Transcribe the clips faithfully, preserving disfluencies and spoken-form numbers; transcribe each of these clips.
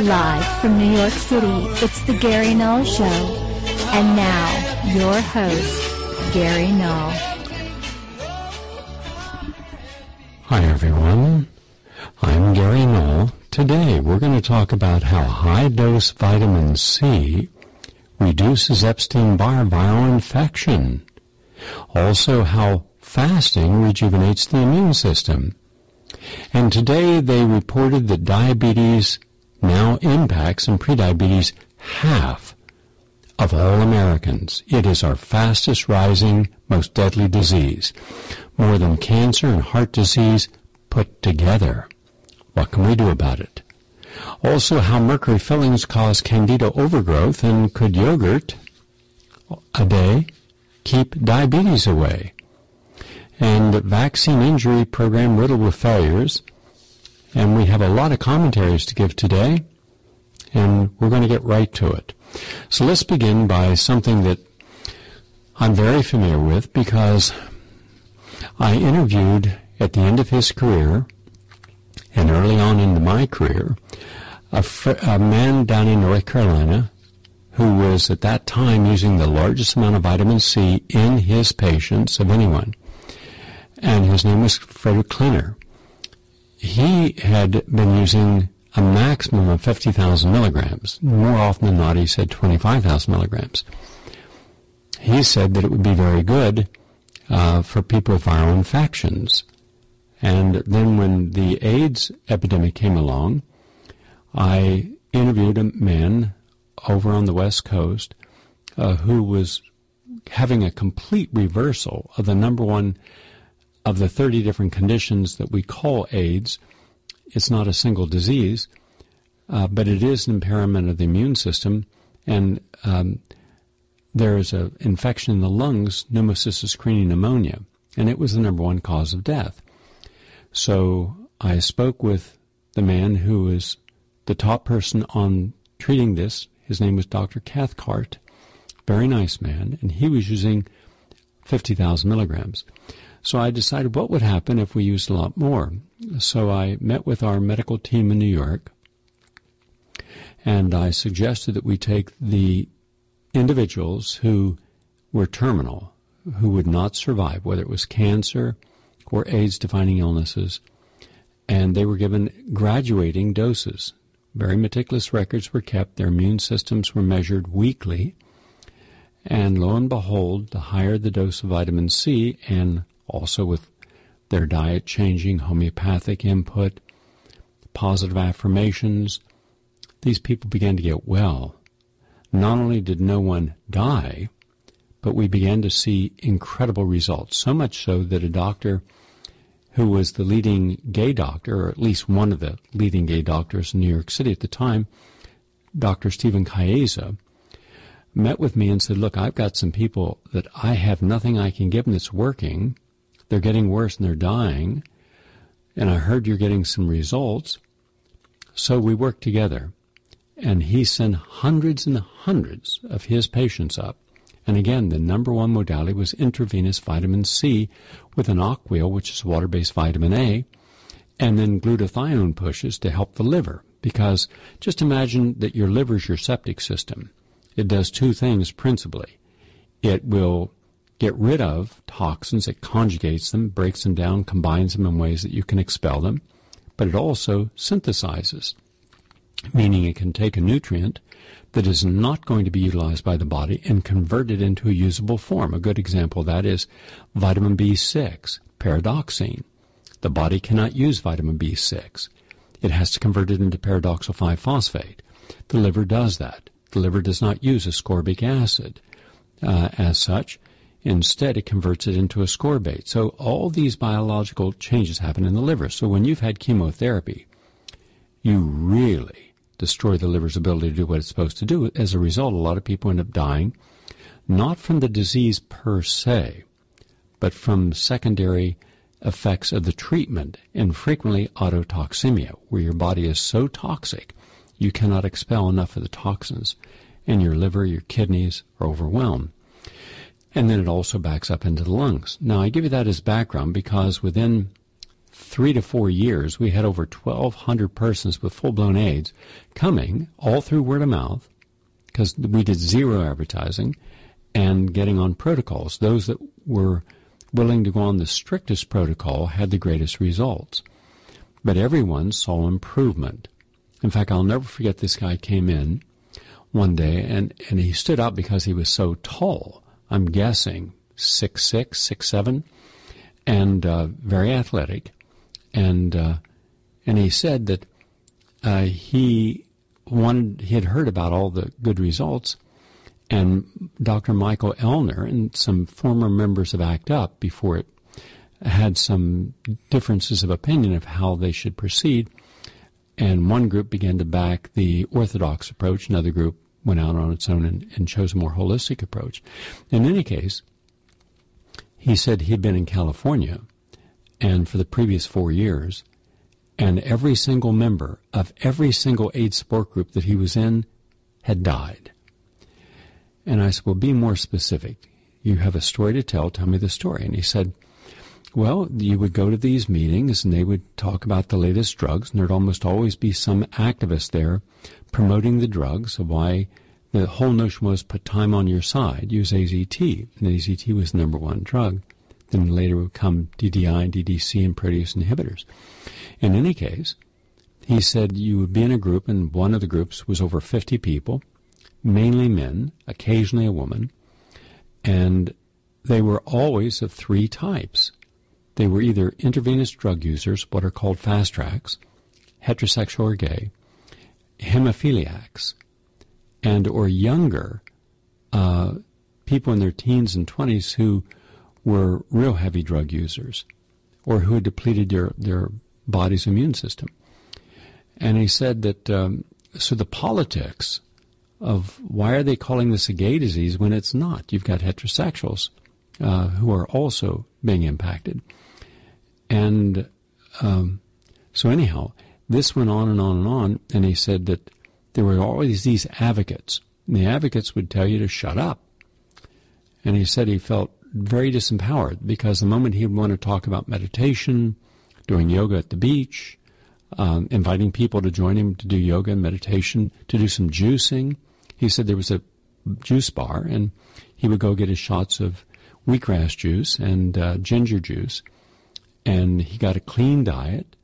Live from New York City, it's the Gary Null Show. And now, your host, Gary Null. Hi everyone, I'm Gary Null. Today we're going to talk about how high-dose vitamin C reduces Epstein-Barr viral infection. Also how fasting rejuvenates the immune system. And today they reported that diabetes now impacts and prediabetes half of all Americans. It is our fastest rising, most deadly disease, more than cancer and heart disease put together. What can we do about it? Also, how mercury fillings cause candida overgrowth, and could yogurt a day keep diabetes away? And vaccine injury program riddled with failures. And we have a lot of commentaries to give today, and we're going to get right to it. So let's begin by something that I'm very familiar with, because I interviewed at the end of his career and early on into my career a, fr- a man down in North Carolina who was at that time using the largest amount of vitamin C in his patients of anyone. And his name was Frederick Klenner. He had been using a maximum of fifty thousand milligrams. More often than not, he said twenty-five thousand milligrams. He said that it would be very good uh, for people with viral infections. And then when the AIDS epidemic came along, I interviewed a man over on the West Coast uh, who was having a complete reversal of the number one of the thirty different conditions that we call AIDS. It's not a single disease, uh, but it is an impairment of the immune system, and um, there is an infection in the lungs, pneumocystis carinii pneumonia, and it was the number one cause of death. So I spoke with the man who is the top person on treating this. His name was Doctor Cathcart, very nice man, and he was using fifty thousand milligrams. So I decided what would happen if we used a lot more. So I met with our medical team in New York, and I suggested that we take the individuals who were terminal, who would not survive, whether it was cancer or AIDS-defining illnesses, and they were given graduating doses. Very meticulous records were kept. Their immune systems were measured weekly, and lo and behold, the higher the dose of vitamin C, and also with their diet changing, homeopathic input, positive affirmations, these people began to get well. Not only did no one die, but we began to see incredible results, so much so that a doctor who was the leading gay doctor, or at least one of the leading gay doctors in New York City at the time, Doctor Stephen Chiesa, met with me and said, look, I've got some people that I have nothing I can give them that's working. They're getting worse and they're dying, and I heard you're getting some results. So we worked together, and he sent hundreds and hundreds of his patients up. And again, the number one modality was intravenous vitamin C with an Aquil, which is water-based vitamin A, and then glutathione pushes to help the liver. Because just imagine that your liver is your septic system. It does two things principally. It will get rid of toxins, it conjugates them, breaks them down, combines them in ways that you can expel them, but it also synthesizes, meaning it can take a nutrient that is not going to be utilized by the body and convert it into a usable form. A good example of that is vitamin B six, pyridoxine. The body cannot use vitamin B six. It has to convert it into pyridoxal five phosphate. The liver does that. The liver does not use ascorbic acid uh, as such. Instead, it converts it into ascorbate. So all these biological changes happen in the liver. So when you've had chemotherapy, you really destroy the liver's ability to do what it's supposed to do. As a result, a lot of people end up dying, not from the disease per se, but from secondary effects of the treatment, and frequently autotoxemia, where your body is so toxic you cannot expel enough of the toxins, and your liver, your kidneys are overwhelmed. And then it also backs up into the lungs. Now, I give you that as background because within three to four years, we had over twelve hundred persons with full-blown AIDS coming all through word of mouth, because we did zero advertising, and getting on protocols. Those that were willing to go on the strictest protocol had the greatest results. But everyone saw improvement. In fact, I'll never forget, this guy came in one day, and, and he stood out because he was so tall. I'm guessing six six, six seven, and uh, very athletic. And uh, and he said that uh, he wanted, he had heard about all the good results, and Doctor Michael Elner and some former members of ACT UP before it had some differences of opinion of how they should proceed. And one group began to back the orthodox approach. Another group went out on its own and, and chose a more holistic approach. In any case, he said he'd been in California and for the previous four years, and every single member of every single AIDS support group that he was in had died. And I said, well, be more specific. You have a story to tell. Tell me the story. And he said, well, you would go to these meetings and they would talk about the latest drugs, and there'd almost always be some activist there promoting the drugs, of why the whole notion was put time on your side, use A Z T. And A Z T was the number one drug. Then later would come D D I, D D C, and protease inhibitors. In any case, he said you would be in a group, and one of the groups was over fifty people, mainly men, occasionally a woman, and they were always of three types. They were either intravenous drug users, what are called fast tracks, heterosexual or gay, hemophiliacs, and or younger uh, people in their teens and twenties who were real heavy drug users or who had depleted their, their body's immune system. And he said that, um, so the politics of why are they calling this a gay disease when it's not? You've got heterosexuals uh, who are also being impacted. And um, so anyhow, this went on and on and on, and he said that there were always these advocates, and the advocates would tell you to shut up. And he said he felt very disempowered because the moment he would want to talk about meditation, doing yoga at the beach, um, inviting people to join him to do yoga and meditation, to do some juicing, he said there was a juice bar, and he would go get his shots of wheatgrass juice and uh, ginger juice, and he got a clean diet,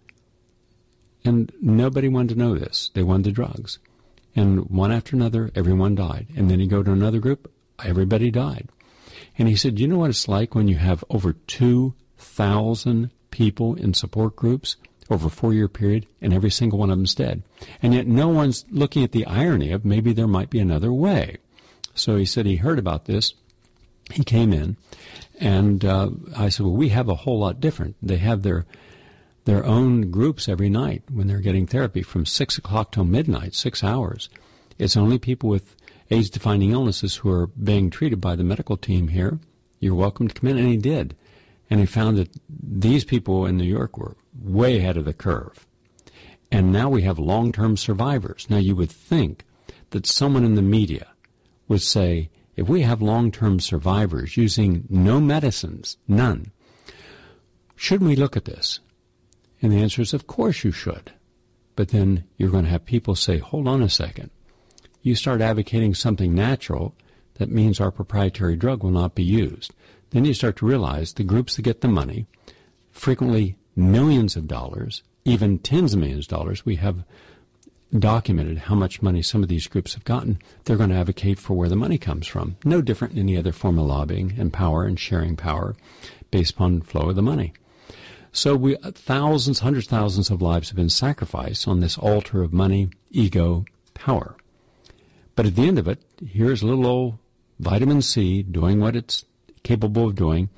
and nobody wanted to know this. They wanted the drugs. And one after another, everyone died. And then he'd go to another group, everybody died. And he said, you know what it's like when you have over two thousand people in support groups over a four-year period, and every single one of them's dead? And yet no one's looking at the irony of maybe there might be another way. So he said he heard about this. He came in, and uh, I said, well, we have a whole lot different. They have their their own groups every night when they're getting therapy from six o'clock till midnight, six hours. It's only people with AIDS-defining illnesses who are being treated by the medical team here. You're welcome to come in. And he did. And he found that these people in New York were way ahead of the curve. And now we have long-term survivors. Now you would think that someone in the media would say, if we have long-term survivors using no medicines, none, shouldn't we look at this? And the answer is, of course you should. But then you're going to have people say, hold on a second. You start advocating something natural, that means our proprietary drug will not be used. Then you start to realize the groups that get the money, frequently millions of dollars, even tens of millions of dollars, we have documented how much money some of these groups have gotten. They're going to advocate for where the money comes from. No different than any other form of lobbying and power and sharing power based upon flow of the money. So we thousands, hundreds of thousands of lives have been sacrificed on this altar of money, ego, power. But at the end of it, here's little old vitamin C doing what it's capable of doing.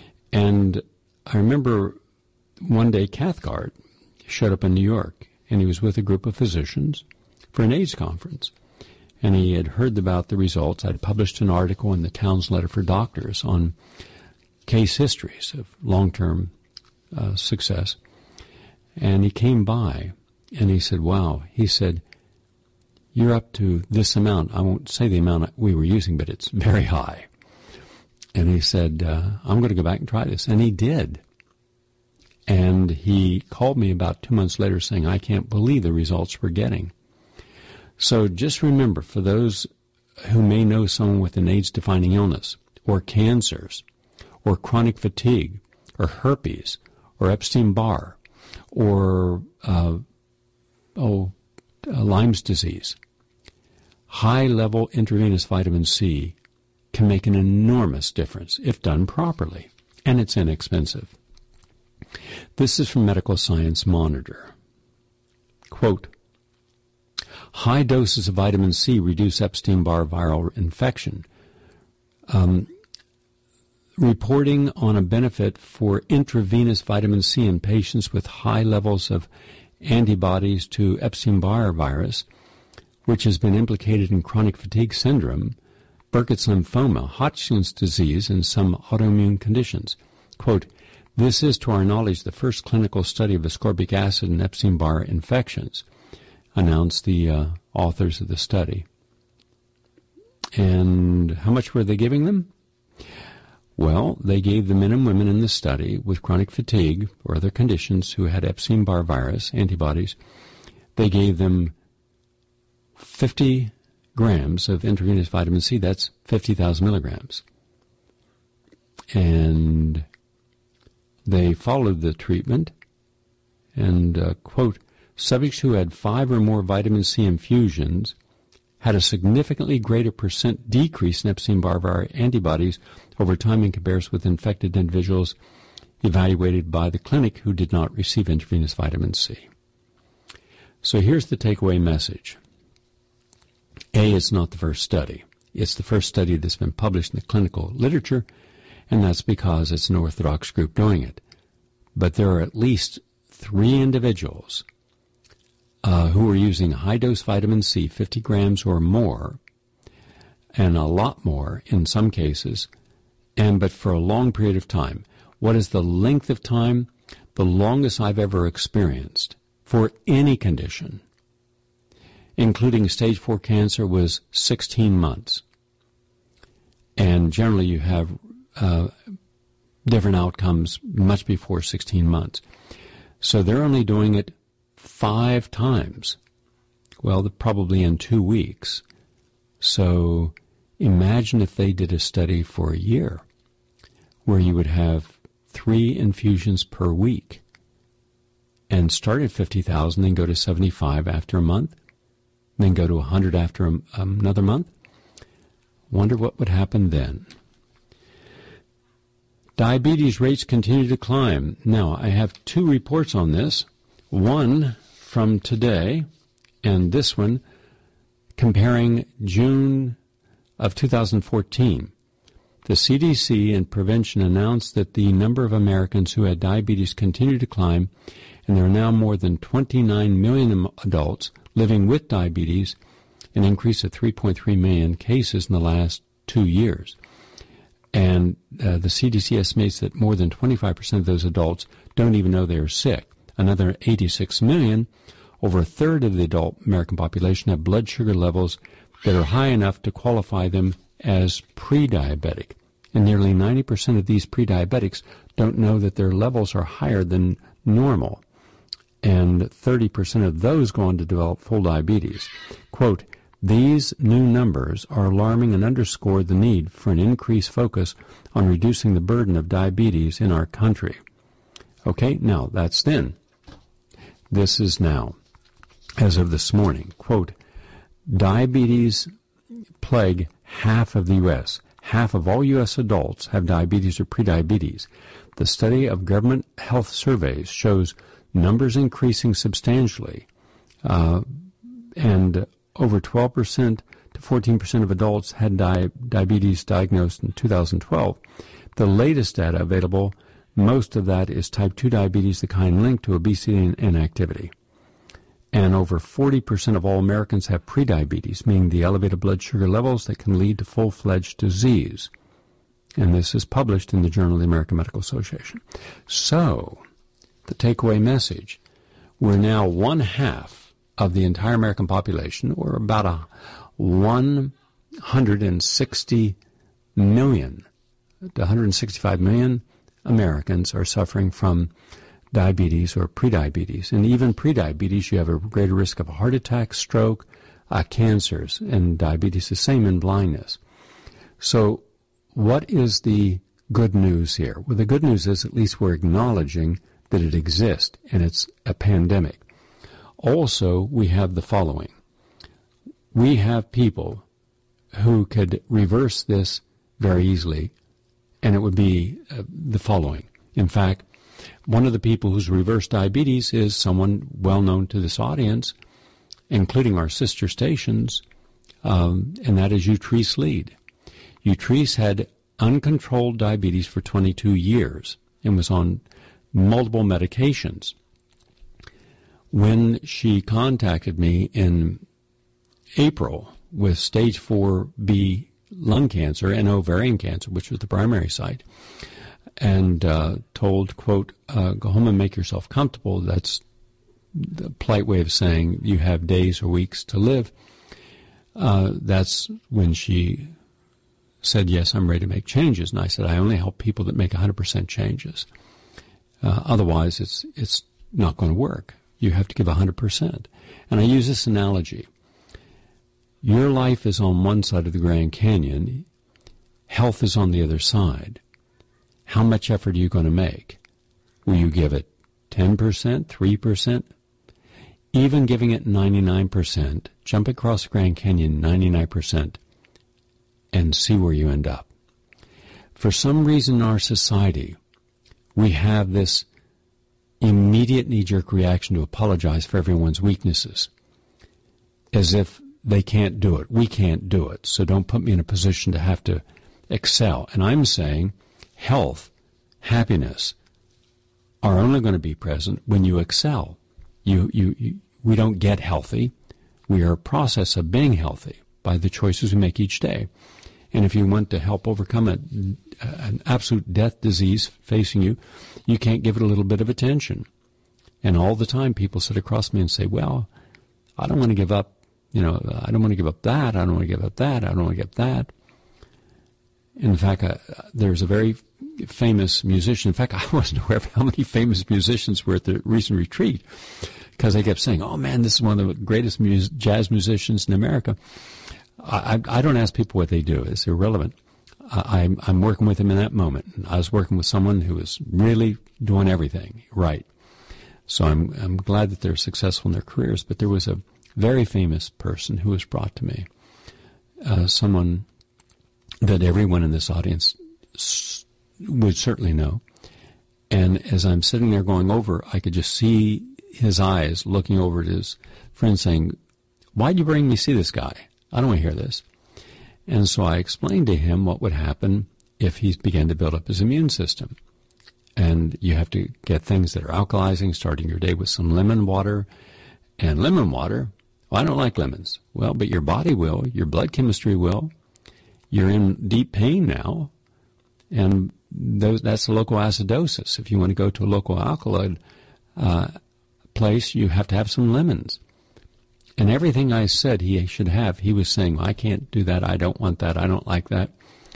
And I remember one day Cathcart showed up in New York, and he was with a group of physicians for an AIDS conference. And he had heard about the results. I'd published an article in the Towns Letter for Doctors on case histories of long-term uh, success. And he came by, and he said, wow, he said, you're up to this amount. I won't say the amount we were using, but it's very high. And he said, uh, I'm going to go back and try this. And he did. And he called me about two months later saying, I can't believe the results we're getting. So just remember, for those who may know someone with an AIDS-defining illness, or cancers, or chronic fatigue, or herpes, or Epstein-Barr, or uh, oh, uh, Lyme's disease, high-level intravenous vitamin C can make an enormous difference if done properly, and it's inexpensive. This is from Medical Science Monitor. Quote, high doses of vitamin C reduce Epstein-Barr viral infection. Um, reporting on a benefit for intravenous vitamin C in patients with high levels of antibodies to Epstein-Barr virus, which has been implicated in chronic fatigue syndrome, Burkitt's lymphoma, Hodgkin's disease, and some autoimmune conditions. Quote, this is, to our knowledge, the first clinical study of ascorbic acid in Epstein-Barr infections, announced the uh, authors of the study. And how much were they giving them? Well, they gave the men and women in the study with chronic fatigue or other conditions who had Epstein-Barr virus antibodies, they gave them fifty grams of intravenous vitamin C. That's fifty thousand milligrams. And they followed the treatment and, uh, quote, subjects who had five or more vitamin C infusions had a significantly greater percent decrease in Epstein-Barr antibodies over time in comparison with infected individuals evaluated by the clinic who did not receive intravenous vitamin C. So here's the takeaway message. A, it's not the first study. It's the first study that's been published in the clinical literature, and that's because it's an orthodox group doing it. But there are at least three individuals uh, who are using high-dose vitamin C, fifty grams or more, and a lot more in some cases, and but for a long period of time. What is the length of time? The longest I've ever experienced for any condition, including stage four cancer, was sixteen months. And generally you have uh, different outcomes much before sixteen months. So they're only doing it five times. Well, probably in two weeks. So imagine if they did a study for a year where you would have three infusions per week and start at fifty thousand, then go to seventy-five after a month, then go to one hundred after a, um, another month. Wonder what would happen then. Diabetes rates continue to climb. Now, I have two reports on this. One from today, and this one comparing June of two thousand fourteen. The C D C and Prevention announced that the number of Americans who had diabetes continued to climb, and there are now more than twenty-nine million adults living with diabetes, an increase of three point three million cases in the last two years. And uh, the C D C estimates that more than twenty-five percent of those adults don't even know they are sick. Another eighty-six million, over a third of the adult American population, have blood sugar levels that are high enough to qualify them as pre-diabetic. And nearly ninety percent of these pre-diabetics don't know that their levels are higher than normal. And thirty percent of those go on to develop full diabetes. Quote, these new numbers are alarming and underscore the need for an increased focus on reducing the burden of diabetes in our country. Okay, now that's then. This is now, as of this morning. Quote, diabetes plague half of the U S Half of all U S adults have diabetes or prediabetes. The study of government health surveys shows numbers increasing substantially, uh, and over twelve percent to fourteen percent of adults had di- diabetes diagnosed in two thousand twelve. The latest data available, most of that is type two diabetes, the kind linked to obesity and inactivity. And over forty percent of all Americans have prediabetes, meaning the elevated blood sugar levels that can lead to full-fledged disease. And this is published in the Journal of the American Medical Association. So, the takeaway message, we're now one half of the entire American population, or about a one hundred sixty million to one hundred sixty-five million Americans are suffering from diabetes or prediabetes. And even prediabetes, you have a greater risk of a heart attack, stroke, uh, cancers, and diabetes the same in blindness. So what is the good news here? Well, the good news is at least we're acknowledging that it exists, and it's a pandemic. Also, we have the following. We have people who could reverse this very easily, and it would be uh, the following. In fact, one of the people who's reversed diabetes is someone well known to this audience, including our sister stations, um, and that is Utrice Lead. Utrice had uncontrolled diabetes for twenty-two years and was on multiple medications. When she contacted me in April with stage four B lung cancer and ovarian cancer, which was the primary site, and uh, told, quote, uh, go home and make yourself comfortable. That's the polite way of saying you have days or weeks to live. Uh, that's when she said, yes, I'm ready to make changes. And I said, I only help people that make one hundred percent changes. Uh, otherwise, it's it's not going to work. You have to give one hundred percent. And I use this analogy. Your life is on one side of the Grand Canyon. Health is on the other side. How much effort are you going to make? Will you give it ten percent, three percent? Even giving it ninety-nine percent, jump across the Grand Canyon ninety-nine percent and see where you end up. For some reason in our society, we have this immediate knee-jerk reaction to apologize for everyone's weaknesses, as if they can't do it. We can't do it, so don't put me in a position to have to excel. And I'm saying health, happiness are only going to be present when you excel. You, you, you, we don't get healthy. We are a process of being healthy by the choices we make each day. And if you want to help overcome a, an absolute death disease facing you, you can't give it a little bit of attention. And all the time people sit across me and say, well, I don't want to give up, you know, I don't want to give up that, I don't want to give up that, I don't want to give up that. In fact, I, there's a very famous musician. In fact, I wasn't aware of how many famous musicians were at the recent retreat, because they kept saying, oh man, this is one of the greatest mus- jazz musicians in America. I, I, I don't ask people what they do. It's irrelevant. I, I'm, I'm working with them in that moment. I was working with someone who was really doing everything right. So I'm, I'm glad that they're successful in their careers. But there was a very famous person who was brought to me, uh, someone that everyone in this audience s- would certainly know. And as I'm sitting there going over, I could just see his eyes looking over at his friend saying, why'd you bring me to see this guy? I don't want to hear this. And so I explained to him what would happen if he began to build up his immune system. And you have to get things that are alkalizing, starting your day with some lemon water. And lemon water, well, I don't like lemons. Well, but your body will, your blood chemistry will. You're in deep pain now, and those, that's a local acidosis. If you want to go to a local alkaloid uh, place, you have to have some lemons. And everything I said he should have, he was saying, well, I can't do that, I don't want that, I don't like that.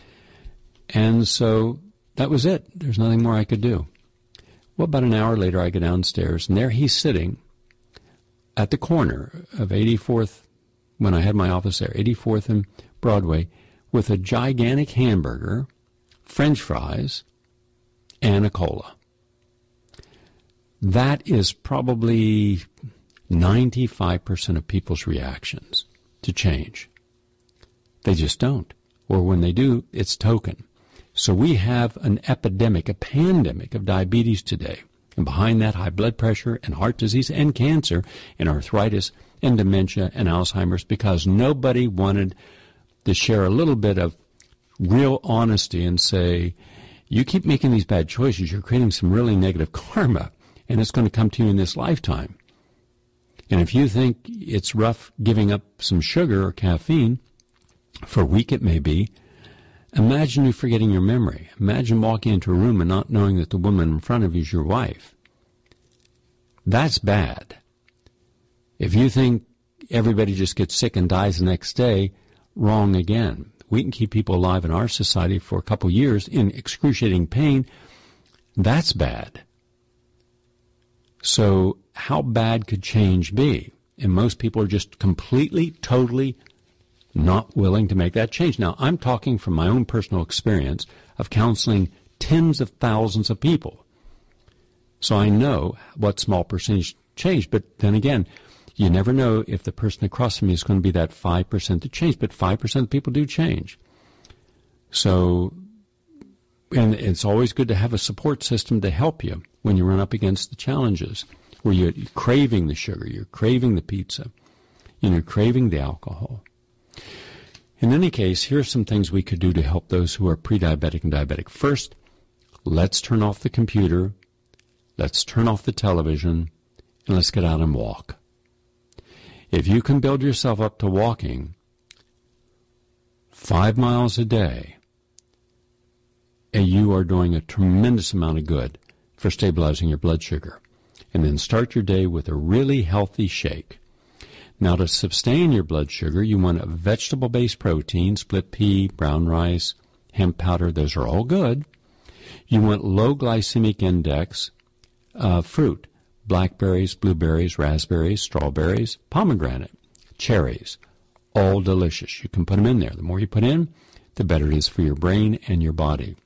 And so that was it. There's nothing more I could do. Well, about an hour later, I go downstairs, and there he's sitting at the corner of eighty-fourth, when I had my office there, eighty-fourth and Broadway, with a gigantic hamburger, French fries, and a cola. That is probably ninety-five percent of people's reactions to change. They just don't. Or when they do, it's token. So we have an epidemic, a pandemic of diabetes today. And behind that, high blood pressure and heart disease and cancer and arthritis and dementia and Alzheimer's, because nobody wanted to share a little bit of real honesty and say, you keep making these bad choices, you're creating some really negative karma, and it's going to come to you in this lifetime. And if you think it's rough giving up some sugar or caffeine, for a week it may be, imagine you forgetting your memory. Imagine walking into a room and not knowing that the woman in front of you is your wife. That's bad. If you think everybody just gets sick and dies the next day, wrong again. We can keep people alive in our society for a couple years in excruciating pain. That's bad. So how bad could change be? And most people are just completely, totally not willing to make that change. Now, I'm talking from my own personal experience of counseling tens of thousands of people. So I know what small percentage change. But then again, you never know if the person across from you is going to be that five percent to change. But five percent of people do change. So, and it's always good to have a support system to help you when you run up against the challenges, where you're craving the sugar, you're craving the pizza, you know, craving the alcohol. In any case, here are some things we could do to help those who are pre-diabetic and diabetic. First, let's turn off the computer, let's turn off the television, and let's get out and walk. If you can build yourself up to walking five miles a day, and you are doing a tremendous amount of good for stabilizing your blood sugar. And then start your day with a really healthy shake. Now, to sustain your blood sugar, you want a vegetable-based protein, split pea, brown rice, hemp powder. Those are all good. You want low glycemic index uh, fruit, blackberries, blueberries, raspberries, strawberries, pomegranate, cherries, all delicious. You can put them in there. The more you put in, the better it is for your brain and your body.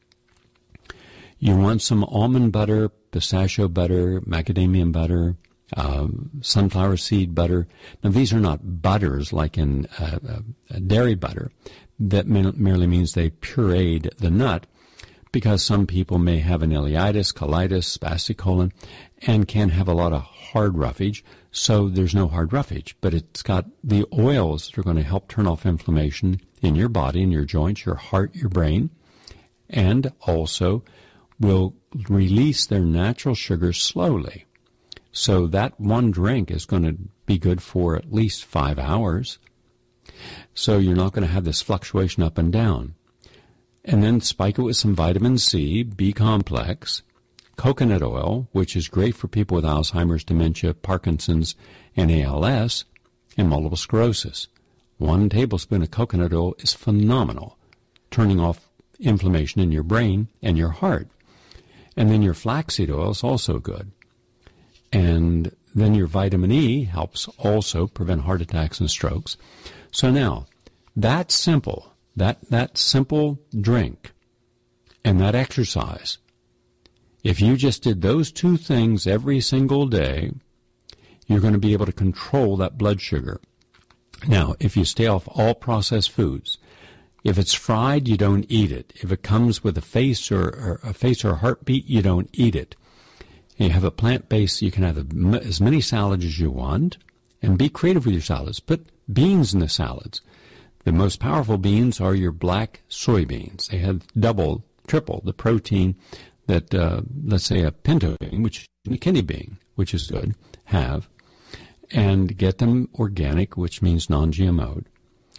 You want some almond butter, pistachio butter, macadamia butter, uh, sunflower seed butter. Now, these are not butters like in uh, uh, dairy butter. That merely means they pureed the nut, because some people may have an ileitis, colitis, spastic colon, and can have a lot of hard roughage. So there's no hard roughage, but it's got the oils that are going to help turn off inflammation in your body, in your joints, your heart, your brain, and also will release their natural sugars slowly. So that one drink is going to be good for at least five hours. So you're not going to have this fluctuation up and down. And then spike it with some vitamin C, B complex, coconut oil, which is great for people with Alzheimer's, dementia, Parkinson's, and A L S, and multiple sclerosis. One tablespoon of coconut oil is phenomenal, turning off inflammation in your brain and your heart. And then your flaxseed oil is also good. And then your vitamin E helps also prevent heart attacks and strokes. So now, that simple, that, that simple drink and that exercise, if you just did those two things every single day, you're going to be able to control that blood sugar. Now, if you stay off all processed foods, if it's fried, you don't eat it. If it comes with a face or, or a face or a heartbeat, you don't eat it. You have a plant-based, you can have a, as many salads as you want, and be creative with your salads. Put beans in the salads. The most powerful beans are your black soybeans. They have double, triple the protein that, uh, let's say, a pinto bean, which is a kidney bean, which is good, have. And get them organic, which means non G M O'd.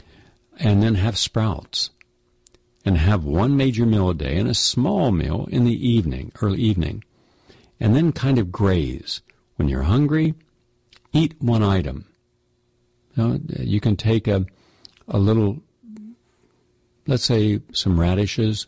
And then have sprouts. And have one major meal a day and a small meal in the evening, early evening. And then kind of graze. When you're hungry, eat one item. You know, you can take a, a little, let's say some radishes,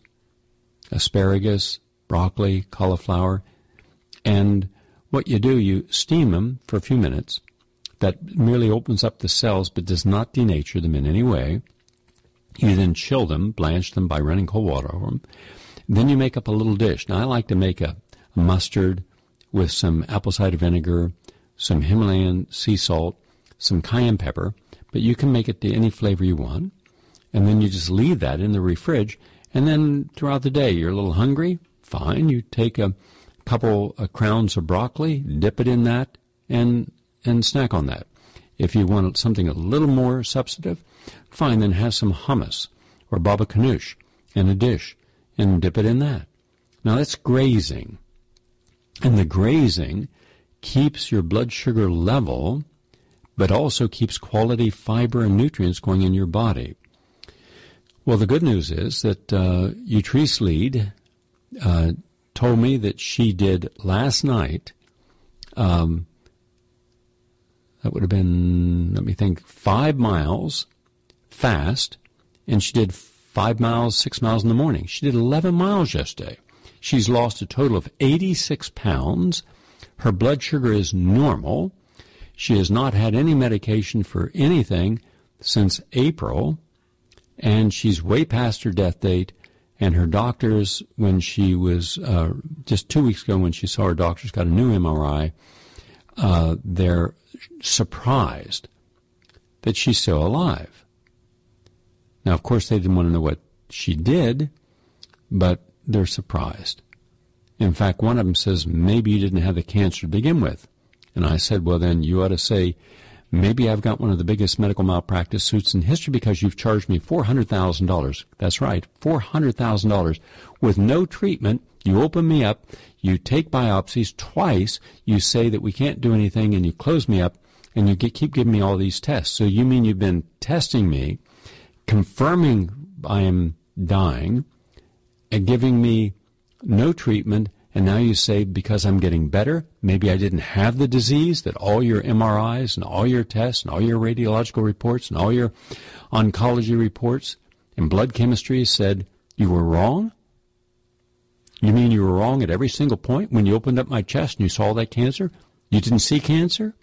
asparagus, broccoli, cauliflower, and what you do, you steam them for a few minutes. That merely opens up the cells but does not denature them in any way. You then chill them, blanch them by running cold water over them. Then you make up a little dish. Now, I like to make a, a mustard with some apple cider vinegar, some Himalayan sea salt, some cayenne pepper, but you can make it to any flavor you want. And then you just leave that in the fridge. And then throughout the day, you're a little hungry, fine. You take a couple of crowns of broccoli, dip it in that, and and snack on that. If you want something a little more substantive, fine, then have some hummus or baba ganoush in a dish and dip it in that. Now, that's grazing. And the grazing keeps your blood sugar level, but also keeps quality fiber and nutrients going in your body. Well, the good news is that uh, Utrice Lead uh, told me that she did last night, um, that would have been, let me think, five miles fast, and she did five miles, six miles in the morning. She did eleven miles yesterday. She's lost a total of eighty-six pounds. Her blood sugar is normal. She has not had any medication for anything since April, and she's way past her death date. And her doctors, when she was, uh, just two weeks ago when she saw her doctors, got a new M R I, uh, they're surprised that she's still alive. Now, of course, they didn't want to know what she did, but they're surprised. In fact, one of them says, maybe you didn't have the cancer to begin with. And I said, well, then you ought to say, maybe I've got one of the biggest medical malpractice suits in history because you've charged me four hundred thousand dollars. That's right, four hundred thousand dollars. With no treatment, you open me up, you take biopsies twice, you say that we can't do anything, and you close me up, and you get, keep giving me all these tests. So you mean you've been testing me, confirming I am dying, and giving me no treatment, and now you say because I'm getting better, maybe I didn't have the disease, that all your M R Is and all your tests and all your radiological reports and all your oncology reports and blood chemistry said you were wrong? You mean you were wrong at every single point when you opened up my chest and you saw that cancer? You didn't see cancer?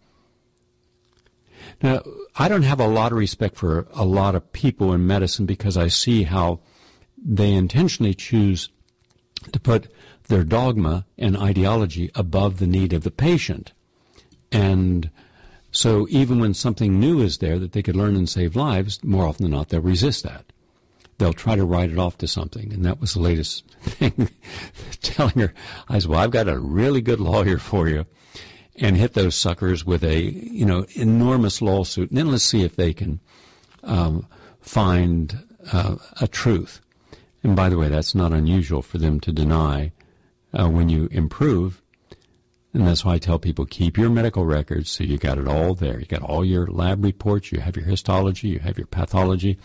Now, I don't have a lot of respect for a lot of people in medicine because I see how they intentionally choose to put their dogma and ideology above the need of the patient. And so even when something new is there that they could learn and save lives, more often than not, they'll resist that. They'll try to write it off to something. And that was the latest thing, telling her, I said, well, I've got a really good lawyer for you. And hit those suckers with a, you know, enormous lawsuit. And then let's see if they can um, find uh, a truth. And by the way, that's not unusual for them to deny uh, when you improve. And that's why I tell people, keep your medical records so you got it all there. You got all your lab reports, you have your histology, you have your pathology.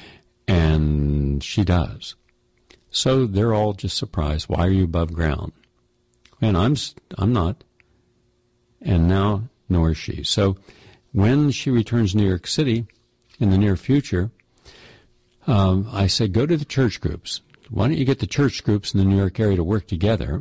And she does. So they're all just surprised. Why are you above ground? And I'm, I'm not. And now, nor is she. So when she returns to New York City in the near future, um, I say, go to the church groups. Why don't you get the church groups in the New York area to work together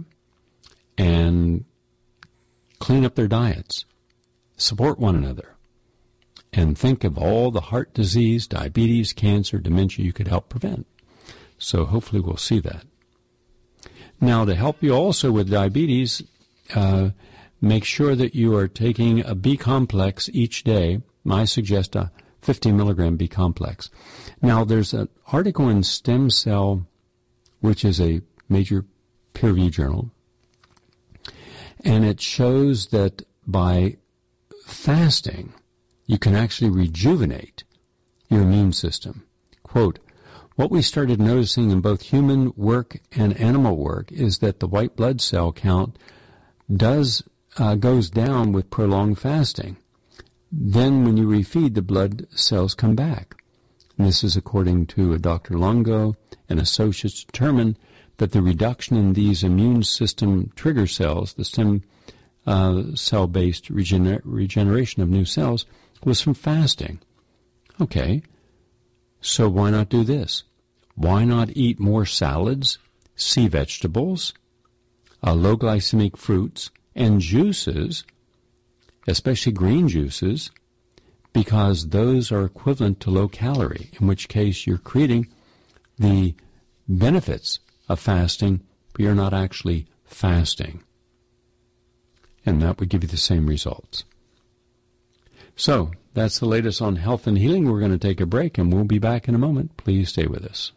and clean up their diets, support one another, and think of all the heart disease, diabetes, cancer, dementia you could help prevent. So hopefully we'll see that. Now, to help you also with diabetes, uh, make sure that you are taking a B-complex each day. I suggest a fifty milligram B-complex. Now, there's an article in Stem Cell, which is a major peer-reviewed journal, and it shows that by fasting, you can actually rejuvenate your immune system. Quote, what we started noticing in both human work and animal work is that the white blood cell count does Uh, goes down with prolonged fasting. Then when you refeed, the blood cells come back. And this is according to Doctor Longo and associates determined that the reduction in these immune system trigger cells, the stem uh, cell-based regener- regeneration of new cells, was from fasting. Okay, so why not do this? Why not eat more salads, sea vegetables, uh, low glycemic fruits, and juices, especially green juices, because those are equivalent to low calorie, in which case you're creating the benefits of fasting, but you're not actually fasting. And that would give you the same results. So, that's the latest on health and healing. We're going to take a break, and we'll be back in a moment. Please stay with us.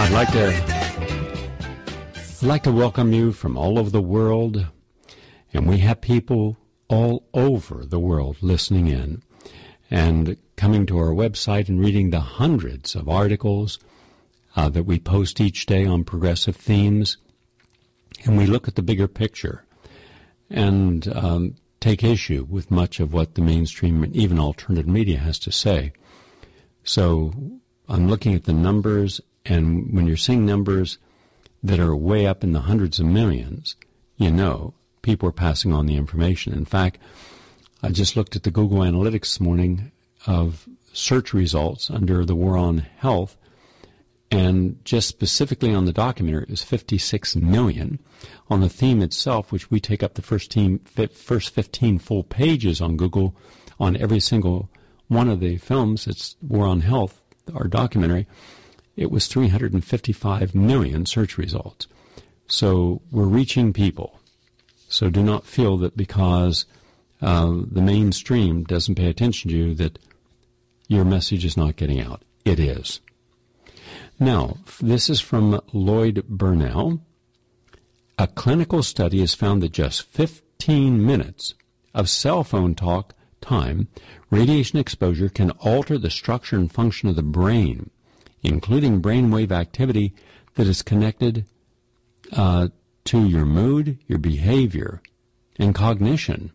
I'd like to I'd like to welcome you from all over the world, and we have people all over the world listening in and coming to our website and reading the hundreds of articles uh, that we post each day on progressive themes, and we look at the bigger picture and um, take issue with much of what the mainstream and even alternative media has to say. So I'm looking at the numbers, and when you're seeing numbers that are way up in the hundreds of millions, you know people are passing on the information. In fact, I just looked at the Google Analytics this morning of search results under the War on Health, and just specifically on the documentary, it was fifty-six million. On the theme itself, which we take up the first, team, first fifteen full pages on Google, on every single one of the films, it's War on Health, our documentary, it was three hundred fifty-five million search results. So we're reaching people. So do not feel that because uh, the mainstream doesn't pay attention to you that your message is not getting out. It is. Now, this is from Lloyd Burnell. A clinical study has found that just fifteen minutes of cell phone talk time, radiation exposure can alter the structure and function of the brain, including brainwave activity that is connected uh, to your mood, your behavior, and cognition.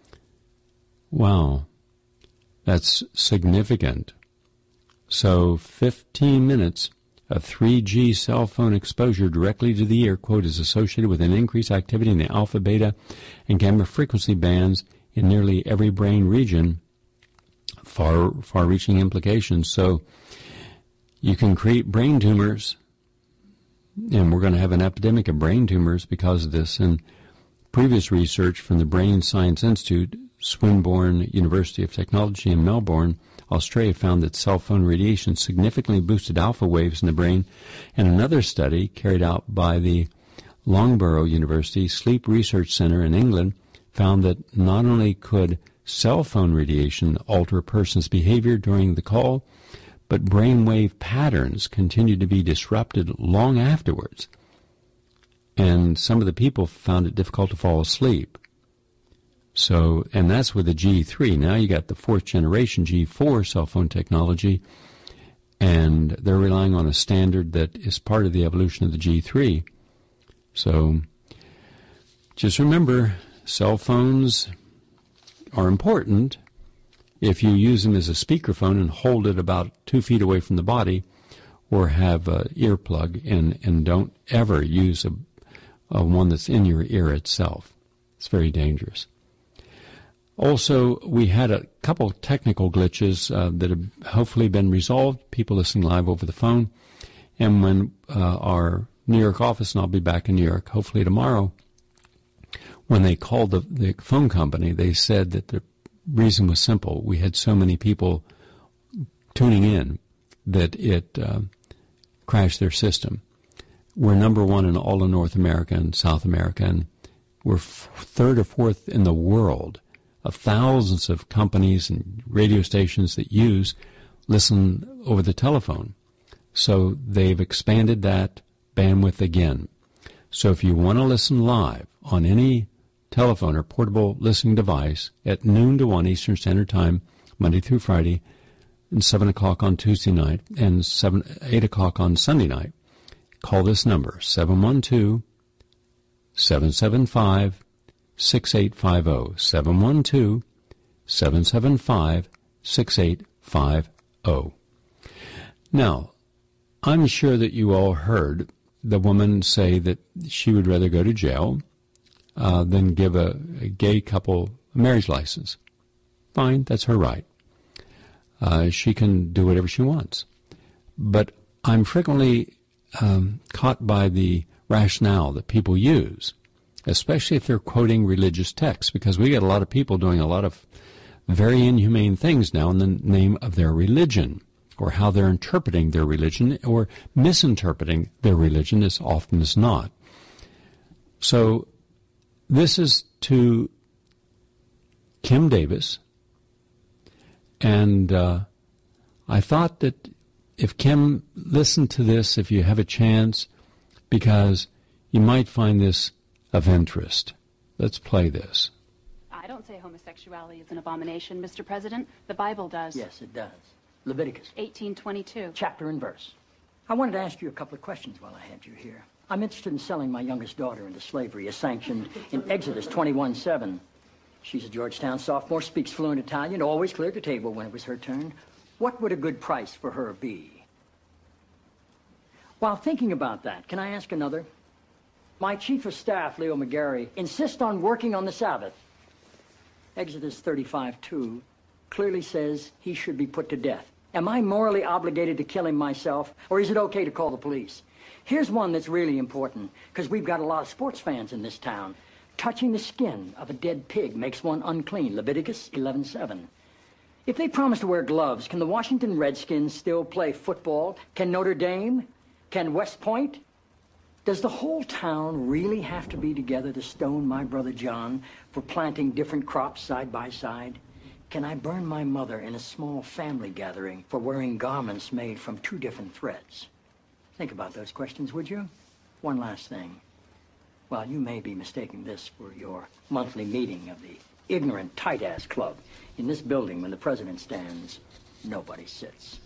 Wow, that's significant. So fifteen minutes of three G cell phone exposure directly to the ear, quote, is associated with an increased activity in the alpha, beta, and gamma frequency bands in nearly every brain region, far, far-reaching implications. So you can create brain tumors, and we're going to have an epidemic of brain tumors because of this. And previous research from the Brain Science Institute, Swinburne University of Technology in Melbourne, Australia, found that cell phone radiation significantly boosted alpha waves in the brain. And another study carried out by the Loughborough University Sleep Research Center in England found that not only could cell phone radiation alter a person's behavior during the call, but brainwave patterns continued to be disrupted long afterwards. And some of the people found it difficult to fall asleep. So, and that's with the G three. Now you got the fourth generation G four cell phone technology, and they're relying on a standard that is part of the evolution of the G three. So just remember, cell phones are important if you use them as a speakerphone and hold it about two feet away from the body, or have an earplug, and, and don't ever use a, a one that's in your ear itself. It's very dangerous. Also, we had a couple technical glitches uh, that have hopefully been resolved, people listening live over the phone. And when uh, our New York office, and I'll be back in New York hopefully tomorrow, when they called the, the phone company, they said that the reason was simple. We had so many people tuning in that it uh, crashed their system. We're number one in all of North America and South America, and we're f- third or fourth in the world of thousands of companies and radio stations that use listen over the telephone. So they've expanded that bandwidth again. So if you want to listen live on any telephone or portable listening device at noon to one Eastern Standard Time, Monday through Friday, and seven o'clock on Tuesday night, and seven, eight o'clock on Sunday night, call this number, seven one two, seven seven five, six eight five zero, seven one two, seven seven five, six eight five zero. Now, I'm sure that you all heard the woman say that she would rather go to jail uh, than give a, a gay couple a marriage license. Fine, that's her right. Uh, she can do whatever she wants. But I'm frequently um, caught by the rationale that people use, especially if they're quoting religious texts, because we get a lot of people doing a lot of very inhumane things now in the name of their religion, or how they're interpreting their religion, or misinterpreting their religion as often as not. So this is to Kim Davis, and uh, I thought that if Kim, listen to this if you have a chance, because you might find this of interest. Let's play this. I don't say homosexuality is an abomination, Mister President. The Bible does. Yes, it does. Leviticus. eighteen twenty-two. Chapter and verse. I wanted to ask you a couple of questions while I had you here. I'm interested in selling my youngest daughter into slavery as sanctioned in Exodus twenty-one seven. She's a Georgetown sophomore, speaks fluent Italian, always cleared the table when it was her turn. What would a good price for her be? While thinking about that, can I ask another? My chief of staff, Leo McGarry, insists on working on the Sabbath. Exodus thirty-five two clearly says he should be put to death. Am I morally obligated to kill him myself, or is it okay to call the police? Here's one that's really important, because we've got a lot of sports fans in this town. Touching the skin of a dead pig makes one unclean, Leviticus eleven seven. If they promise to wear gloves, can the Washington Redskins still play football? Can Notre Dame? Can West Point? Does the whole town really have to be together to stone my brother John for planting different crops side by side? Can I burn my mother in a small family gathering for wearing garments made from two different threads? Think about those questions, would you? One last thing. While you may be mistaking this for your monthly meeting of the ignorant tight-ass club, in this building, when the president stands, nobody sits.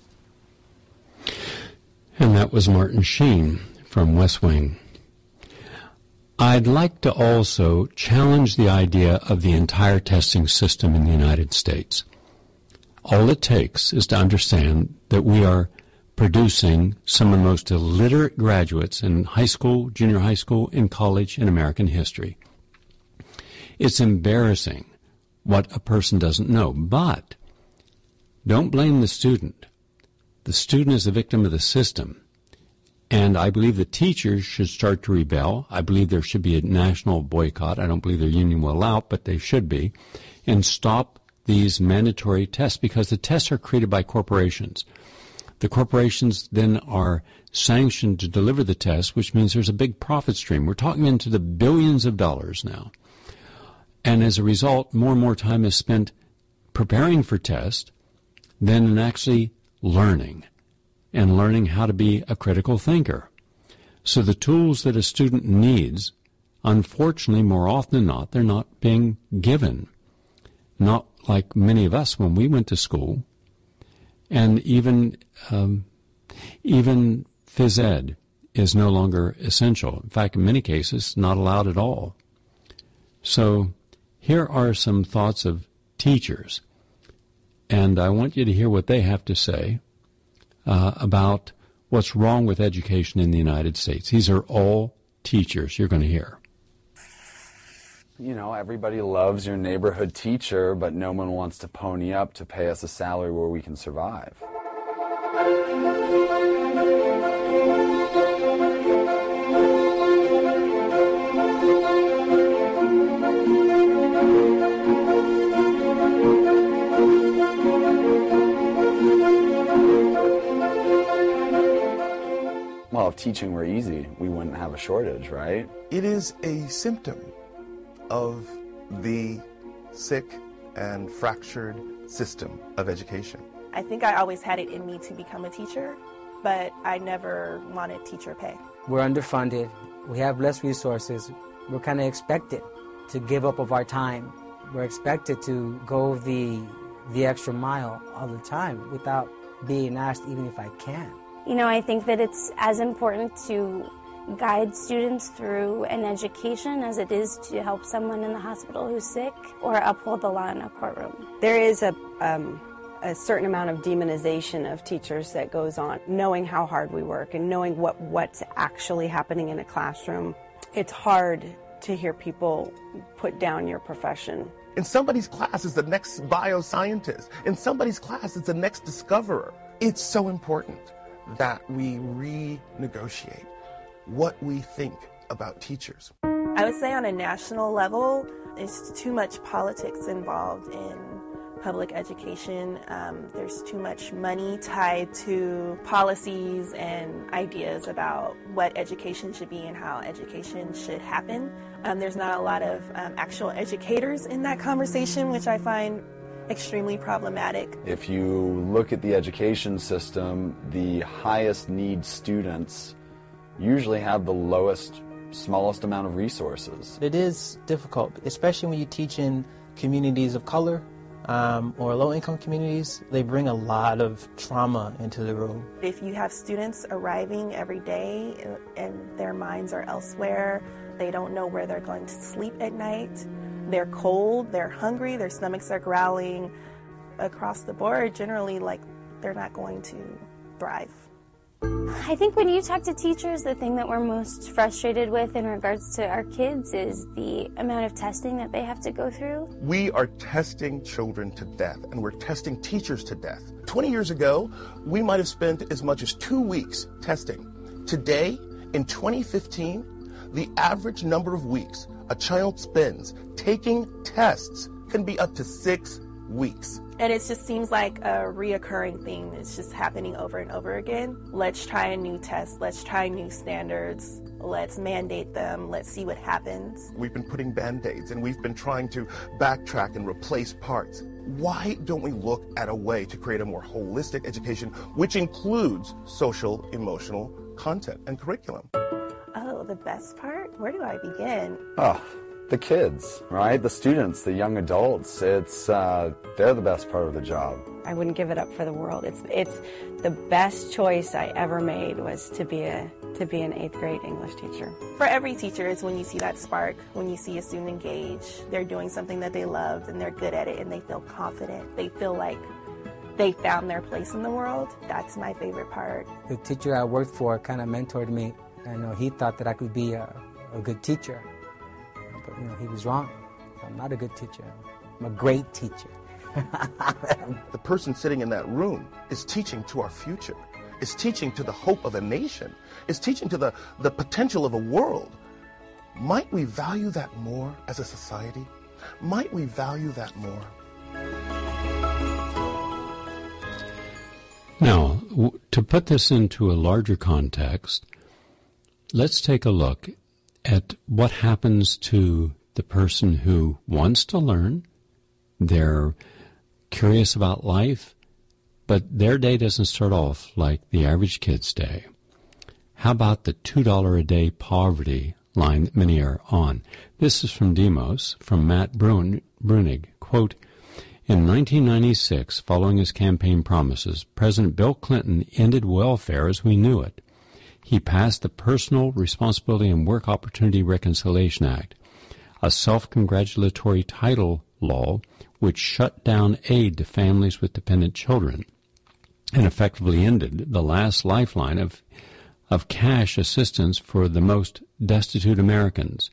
And that was Martin Sheen from West Wing. I'd like to also challenge the idea of the entire testing system in the United States. All it takes is to understand that we are producing some of the most illiterate graduates in high school, junior high school, and college in American history. It's embarrassing what a person doesn't know, but don't blame the student. The student is a victim of the system. And I believe the teachers should start to rebel. I believe there should be a national boycott. I don't believe their union will allow it, but they should be. And stop these mandatory tests, because the tests are created by corporations. The corporations then are sanctioned to deliver the tests, which means there's a big profit stream. We're talking into the billions of dollars now. And as a result, more and more time is spent preparing for tests than in actually learning. And learning how to be a critical thinker. So the tools that a student needs, unfortunately, more often than not, they're not being given. Not like many of us when we went to school. And even um, even phys ed is no longer essential. In fact, in many cases, not allowed at all. So here are some thoughts of teachers. And I want you to hear what they have to say Uh, about what's wrong with education in the United States. These are all teachers you're going to hear. You know, everybody loves your neighborhood teacher, but no one wants to pony up to pay us a salary where we can survive. Well, if teaching were easy, we wouldn't have a shortage, right? It is a symptom of the sick and fractured system of education. I think I always had it in me to become a teacher, but I never wanted teacher pay. We're underfunded. We have less resources. We're kind of expected to give up of our time. We're expected to go the, the extra mile all the time without being asked even if I can. You know, I think that it's as important to guide students through an education as it is to help someone in the hospital who's sick or uphold the law in a courtroom. There is a, um, a certain amount of demonization of teachers that goes on, knowing how hard we work and knowing what, what's actually happening in a classroom. It's hard to hear people put down your profession. In somebody's class is the next bioscientist. In somebody's class is the next discoverer. It's so important that we renegotiate what we think about teachers. I would say on a national level, there's too much politics involved in public education. Um, there's too much money tied to policies and ideas about what education should be and how education should happen. Um, there's not a lot of um, actual educators in that conversation, which I find extremely problematic. If you look at the education system, the highest need students usually have the lowest, smallest amount of resources. It is difficult, especially when you teach in communities of color um, or low-income communities. They bring a lot of trauma into the room. If you have students arriving every day and their minds are elsewhere, they don't know where they're going to sleep at night, they're cold, they're hungry, their stomachs are growling, across the board, generally, like, they're not going to thrive. I think when you talk to teachers, the thing that we're most frustrated with in regards to our kids is the amount of testing that they have to go through. We are testing children to death, and we're testing teachers to death. twenty years ago, we might have spent as much as two weeks testing. Today, in twenty fifteen, the average number of weeks a child spends taking tests can be up to six weeks. And it just seems like a reoccurring thing. It's just happening over and over again. Let's try a new test. Let's try new standards. Let's mandate them. Let's see what happens. We've been putting Band-Aids, and we've been trying to backtrack and replace parts. Why don't we look at a way to create a more holistic education, which includes social, emotional content and curriculum? Oh, the best part? Where do I begin? Oh, the kids, right? The students, the young adults. It's uh, they're the best part of the job. I wouldn't give it up for the world. It's it's the best choice I ever made was to be a to be an eighth grade English teacher. For every teacher, it's when you see that spark, when you see a student engage, they're doing something that they love and they're good at it and they feel confident. They feel like they found their place in the world. That's my favorite part. The teacher I worked for kind of mentored me. I know he thought that I could be a, a good teacher, but you know he was wrong. I'm not a good teacher. I'm a great teacher. The person sitting in that room is teaching to our future, is teaching to the hope of a nation, is teaching to the, the potential of a world. Might we value that more as a society? Might we value that more? Now, w- to put this into a larger context, let's take a look at what happens to the person who wants to learn. They're curious about life, but their day doesn't start off like the average kid's day. How about the two dollars a day poverty line that many are on? This is from Demos, from Matt Brun- Brunig. Quote, in nineteen ninety-six, following his campaign promises, President Bill Clinton ended welfare as we knew it. He passed the Personal Responsibility and Work Opportunity Reconciliation Act, a self-congratulatory title law which shut down aid to families with dependent children and effectively ended the last lifeline of, of cash assistance for the most destitute Americans.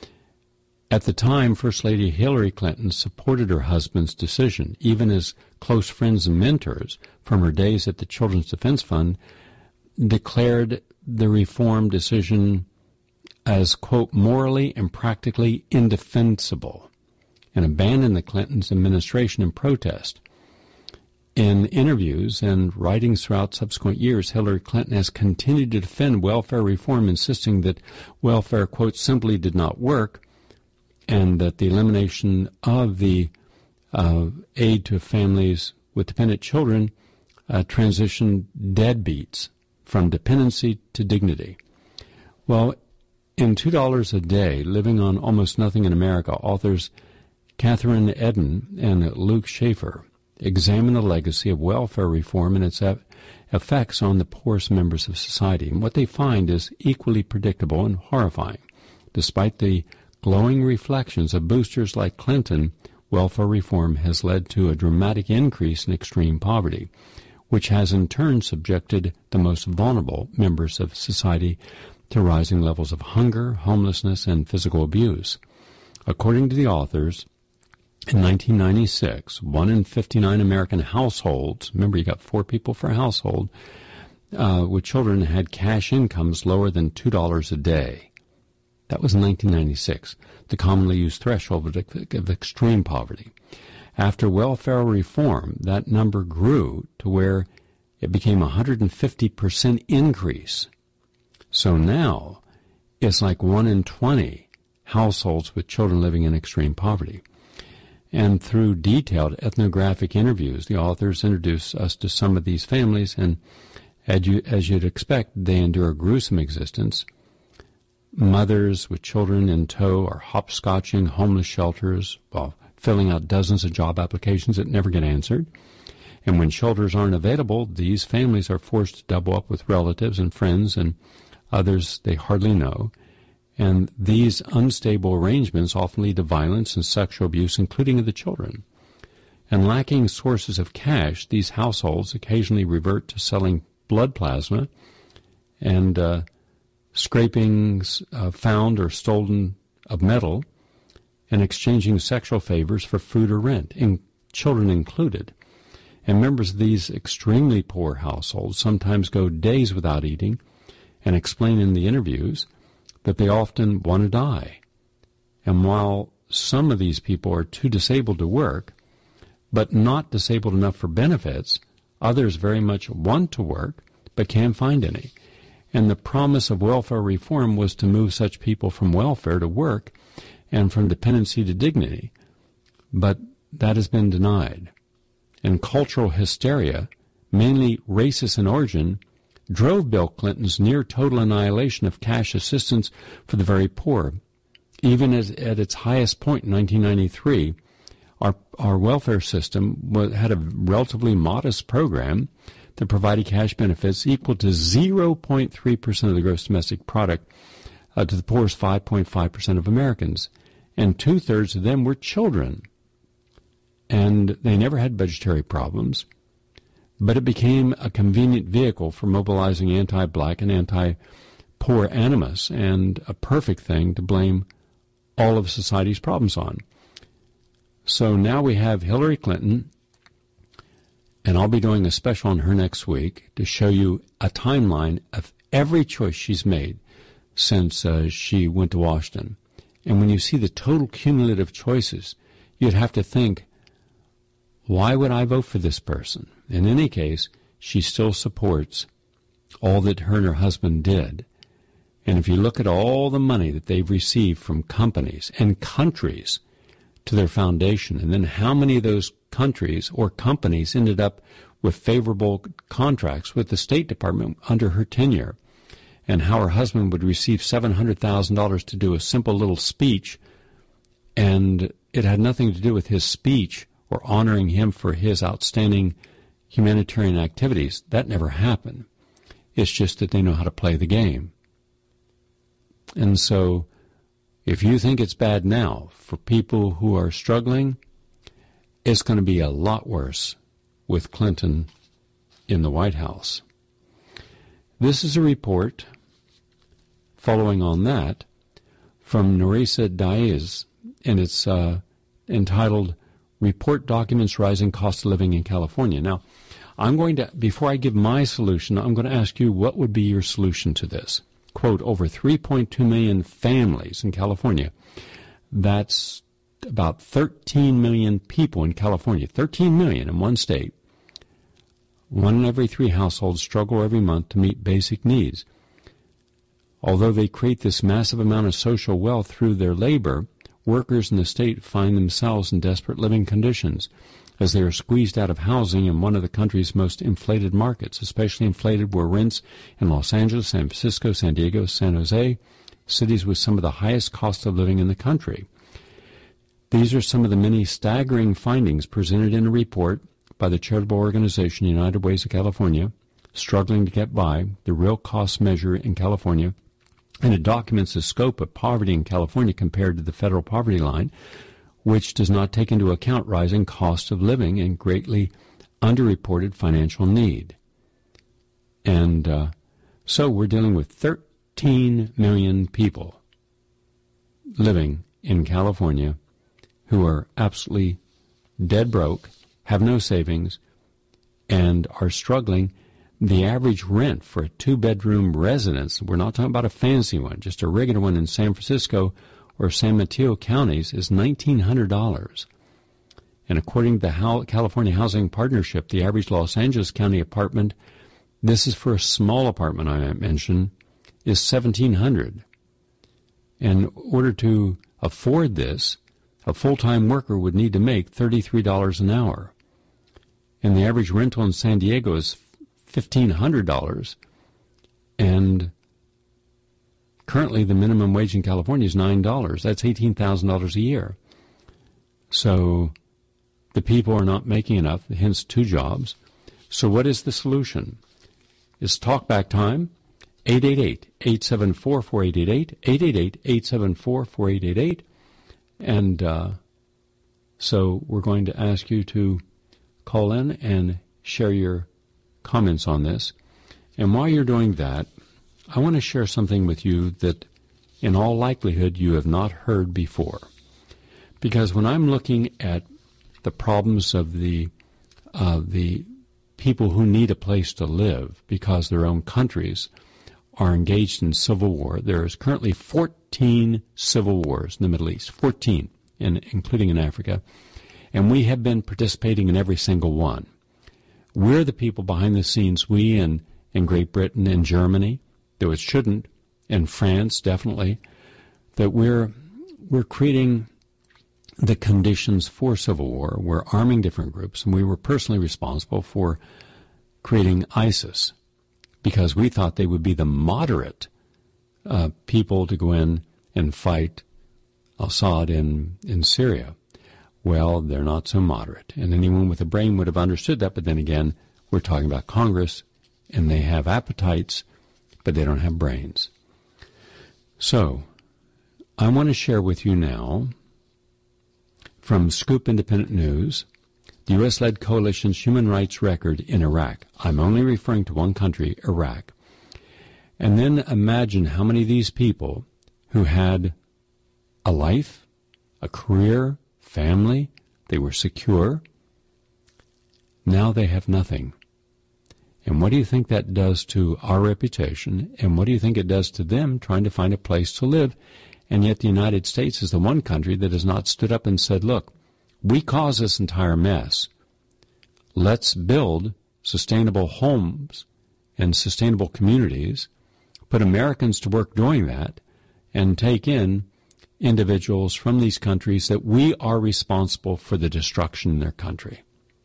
At the time, First Lady Hillary Clinton supported her husband's decision, even as close friends and mentors from her days at the Children's Defense Fund declared the reform decision as, quote, morally and practically indefensible, and abandoned the Clintons' administration in protest. In interviews and writings throughout subsequent years, Hillary Clinton has continued to defend welfare reform, insisting that welfare, quote, simply did not work, and that the elimination of the uh, aid to families with dependent children uh, transitioned deadbeats from dependency to dignity. Well, in two dollars a day, living on almost nothing in America, authors Catherine Eden and Luke Schaefer examine the legacy of welfare reform and its effects on the poorest members of society. And what they find is equally predictable and horrifying. Despite the glowing reflections of boosters like Clinton, welfare reform has led to a dramatic increase in extreme poverty, which has in turn subjected the most vulnerable members of society to rising levels of hunger, homelessness, and physical abuse. According to the authors, in nineteen ninety-six, one in fifty-nine American households, remember you got four people per household, uh, with children had cash incomes lower than two dollars a day. That was in nineteen ninety-six, the commonly used threshold of, of extreme poverty. After welfare reform, that number grew to where it became a one hundred fifty percent increase. So now it's like one in twenty households with children living in extreme poverty. And through detailed ethnographic interviews, the authors introduce us to some of these families, and as, you, as you'd expect, they endure a gruesome existence. Mothers with children in tow are hopscotching homeless shelters while filling out dozens of job applications that never get answered. And when shelters aren't available, these families are forced to double up with relatives and friends and others they hardly know. And these unstable arrangements often lead to violence and sexual abuse, including of the children. And lacking sources of cash, these households occasionally revert to selling blood plasma and uh, scrapings uh, found or stolen of metal and exchanging sexual favors for food or rent, in, children included. And members of these extremely poor households sometimes go days without eating and explain in the interviews that they often want to die. And while some of these people are too disabled to work, but not disabled enough for benefits, others very much want to work but can't find any. And the promise of welfare reform was to move such people from welfare to work and from dependency to dignity. But that has been denied. And cultural hysteria, mainly racist in origin, drove Bill Clinton's near-total annihilation of cash assistance for the very poor. Even as, at its highest point in nineteen ninety-three, our, our welfare system was, had a relatively modest program that provided cash benefits equal to zero point three percent of the gross domestic product uh, to the poorest five point five percent of Americans. And two-thirds of them were children. And they never had budgetary problems. But it became a convenient vehicle for mobilizing anti-black and anti-poor animus, and a perfect thing to blame all of society's problems on. So now we have Hillary Clinton, and I'll be doing a special on her next week to show you a timeline of every choice she's made since uh, she went to Washington. And when you see the total cumulative choices, you'd have to think, why would I vote for this person? In any case, she still supports all that her and her husband did. And if you look at all the money that they've received from companies and countries to their foundation, and then how many of those countries or companies ended up with favorable contracts with the State Department under her tenure, and how her husband would receive seven hundred thousand dollars to do a simple little speech, and it had nothing to do with his speech or honoring him for his outstanding humanitarian activities. That never happened. It's just that they know how to play the game. And so if you think it's bad now for people who are struggling, it's going to be a lot worse with Clinton in the White House. This is a report following on that from Nerissa Diaz, and it's uh, entitled Report Documents Rising Cost of Living in California. Now, I'm going to, before I give my solution, I'm going to ask you what would be your solution to this. Quote, over three point two million families in California. That's about thirteen million people in California. thirteen million in one state. One in every three households struggle every month to meet basic needs. Although they create this massive amount of social wealth through their labor, workers in the state find themselves in desperate living conditions as they are squeezed out of housing in one of the country's most inflated markets. Especially inflated were rents in Los Angeles, San Francisco, San Diego, San Jose, cities with some of the highest cost of living in the country. These are some of the many staggering findings presented in a report by the charitable organization United Ways of California, Struggling to Get By, the Real Cost Measure in California, and it documents the scope of poverty in California compared to the federal poverty line, which does not take into account rising cost of living and greatly underreported financial need. And uh, so we're dealing with thirteen million people living in California who are absolutely dead broke, have no savings, and are struggling. The average rent for a two-bedroom residence, we're not talking about a fancy one, just a regular one in San Francisco or San Mateo counties, is nineteen hundred dollars. And according to the California Housing Partnership, the average Los Angeles County apartment, this is for a small apartment I mentioned, is seventeen hundred dollars. In order to afford this, a full-time worker would need to make thirty-three dollars an hour. And the average rental in San Diego is fifteen hundred dollars. And currently the minimum wage in California is nine dollars. That's eighteen thousand dollars a year. So the people are not making enough, hence two jobs. So what is the solution? It's talkback time. eight eight eight, eight seven four, four eight eight eight, eight eight eight, eight seven four, four eight eight eight. And uh, so we're going to ask you to call in and share your comments on this. And while you're doing that, I want to share something with you that in all likelihood you have not heard before. Because when I'm looking at the problems of the uh, the people who need a place to live because their own countries are engaged in civil war, there is currently fourteen civil wars in the Middle East, fourteen, in, including in Africa, and we have been participating in every single one. We're the people behind the scenes, we in, in Great Britain and Germany, though it shouldn't, and France definitely, that we're we're creating the conditions for civil war. We're arming different groups, and we were personally responsible for creating ISIS because we thought they would be the moderate uh, people to go in and fight Assad in, in Syria. Well, they're not so moderate, and anyone with a brain would have understood that, but then again, we're talking about Congress, and they have appetites, but they don't have brains. So, I want to share with you now from Scoop Independent News, the U S-led coalition's human rights record in Iraq. I'm only referring to one country, Iraq. And then imagine how many of these people who had a life, a career, family, they were secure, now they have nothing. And what do you think that does to our reputation? And what do you think it does to them trying to find a place to live? And yet the United States is the one country that has not stood up and said, look, we caused this entire mess. Let's build sustainable homes and sustainable communities, put Americans to work doing that, and take in individuals from these countries that we are responsible for the destruction in their country.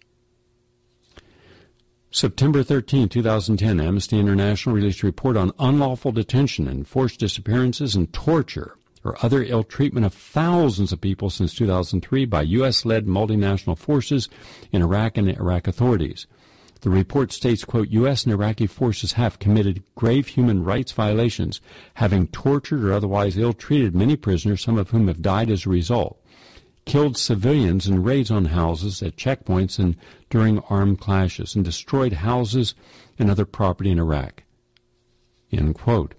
September thirteenth, twenty ten, Amnesty International released a report on unlawful detention and forced disappearances and torture or other ill treatment of thousands of people since two thousand three by U S-led multinational forces in Iraq and Iraq authorities. The report states, quote, U S and Iraqi forces have committed grave human rights violations, having tortured or otherwise ill-treated many prisoners, some of whom have died as a result, killed civilians in raids on houses at checkpoints and during armed clashes, and destroyed houses and other property in Iraq, end quote.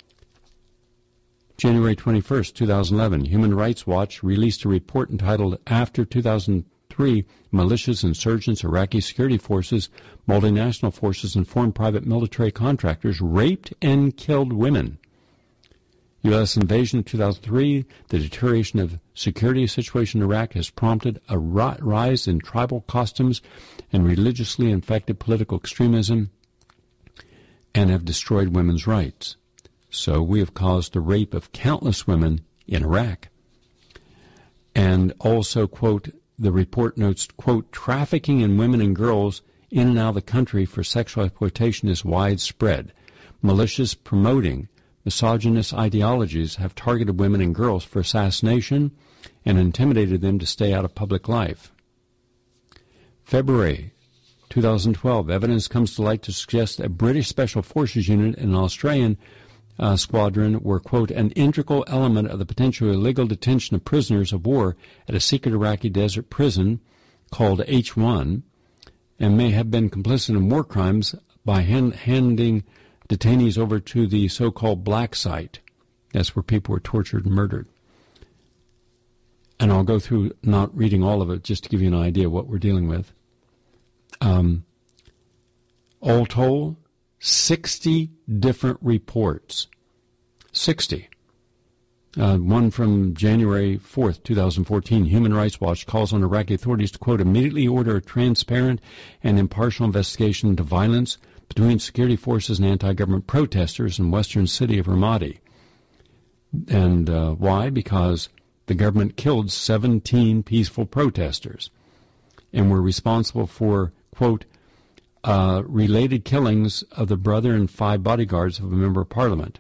January twenty-first, twenty eleven, Human Rights Watch released a report entitled After two thousand three, Militias, Insurgents, Iraqi Security Forces, Multinational Forces, and Foreign Private Military Contractors raped and killed women. U S invasion of two thousand three, the deterioration of security situation in Iraq has prompted a rise in tribal customs and religiously infected political extremism and have destroyed women's rights. So we have caused the rape of countless women in Iraq. And also, quote, the report notes, quote, trafficking in women and girls in and out of the country for sexual exploitation is widespread. Militias promoting misogynist ideologies have targeted women and girls for assassination and intimidated them to stay out of public life. February twenty twelve, evidence comes to light to suggest a British Special Forces unit and an Australian Uh, squadron were, quote, an integral element of the potential illegal detention of prisoners of war at a secret Iraqi desert prison called H one, and may have been complicit in war crimes by hand, handing detainees over to the so-called black site. That's where people were tortured and murdered. And I'll go through not reading all of it just to give you an idea of what we're dealing with. Um, all told, sixty different reports. sixty. Uh, one from January fourth, twenty fourteen, Human Rights Watch calls on Iraqi authorities to, quote, immediately order a transparent and impartial investigation into violence between security forces and anti-government protesters in western city of Ramadi. And uh, why? Because the government killed seventeen peaceful protesters and were responsible for, quote, uh, related killings of the brother and five bodyguards of a member of parliament.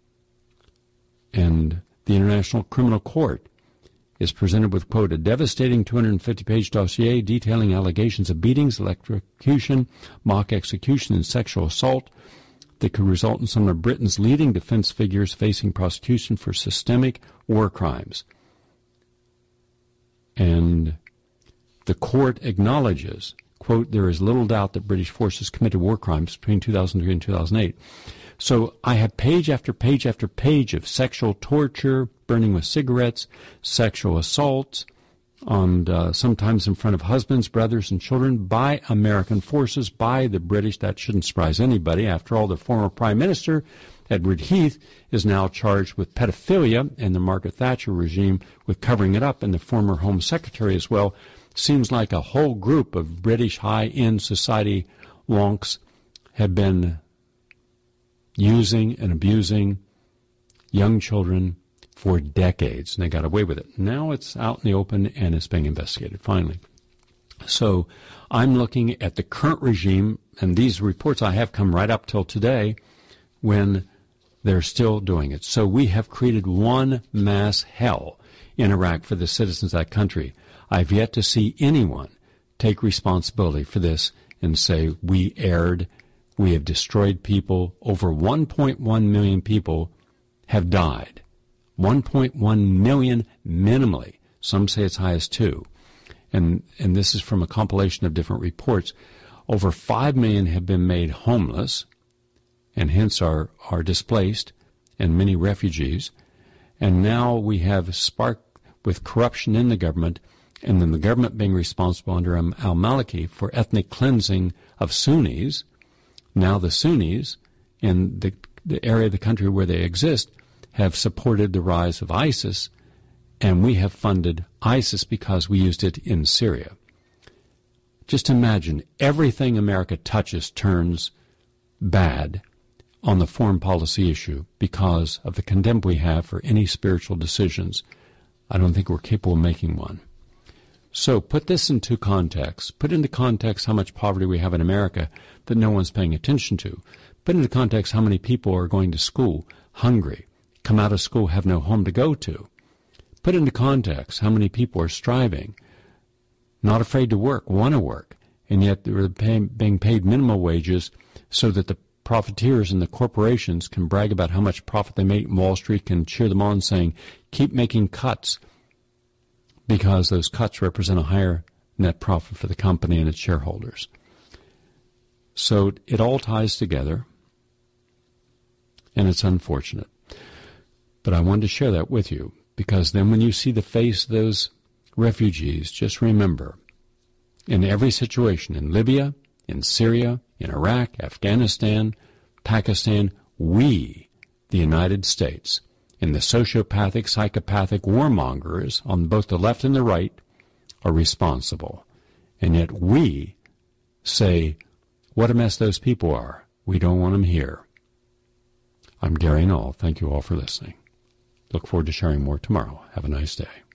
And the International Criminal Court is presented with, quote, a devastating two hundred fifty page dossier detailing allegations of beatings, electrocution, mock execution, and sexual assault that could result in some of Britain's leading defense figures facing prosecution for systemic war crimes. And the court acknowledges, quote, there is little doubt that British forces committed war crimes between two thousand three and two thousand eight. So I have page after page after page of sexual torture, burning with cigarettes, sexual assaults, and uh, sometimes in front of husbands, brothers, and children by American forces, by the British. That shouldn't surprise anybody. After all, the former Prime Minister, Edward Heath, is now charged with pedophilia, and the Margaret Thatcher regime with covering it up, and the former Home Secretary as well. Seems like a whole group of British high-end society wonks have been using and abusing young children for decades, and they got away with it. Now it's out in the open, and it's being investigated, finally. So I'm looking at the current regime, and these reports I have come right up till today when they're still doing it. So we have created one mass hell in Iraq for the citizens of that country. I've yet to see anyone take responsibility for this and say, we erred, we have destroyed people. Over one point one million people have died. one point one million minimally. Some say it's high as two. And, and this is from a compilation of different reports. Over five million have been made homeless and hence are, are displaced, and many refugees. And now we have sparked with corruption in the government, and then the government being responsible under al-Maliki for ethnic cleansing of Sunnis. Now the Sunnis in the, the area of the country where they exist have supported the rise of ISIS, and we have funded ISIS because we used it in Syria. Just imagine everything America touches turns bad on the foreign policy issue because of the contempt we have for any spiritual decisions. I don't think we're capable of making one. So put this into context. Put into context how much poverty we have in America that no one's paying attention to. Put into context how many people are going to school hungry, come out of school, have no home to go to. Put into context how many people are striving, not afraid to work, want to work, and yet they're paying, being paid minimal wages so that the profiteers and the corporations can brag about how much profit they make, and Wall Street can cheer them on saying, keep making cuts, because those cuts represent a higher net profit for the company and its shareholders. So it all ties together, and it's unfortunate. But I wanted to share that with you, because then when you see the face of those refugees, just remember, in every situation, in Libya, in Syria, in Iraq, Afghanistan, Pakistan, we, the United States, and the sociopathic, psychopathic warmongers on both the left and the right are responsible. And yet we say, what a mess those people are. We don't want them here. I'm Gary Null. Thank you all for listening. Look forward to sharing more tomorrow. Have a nice day.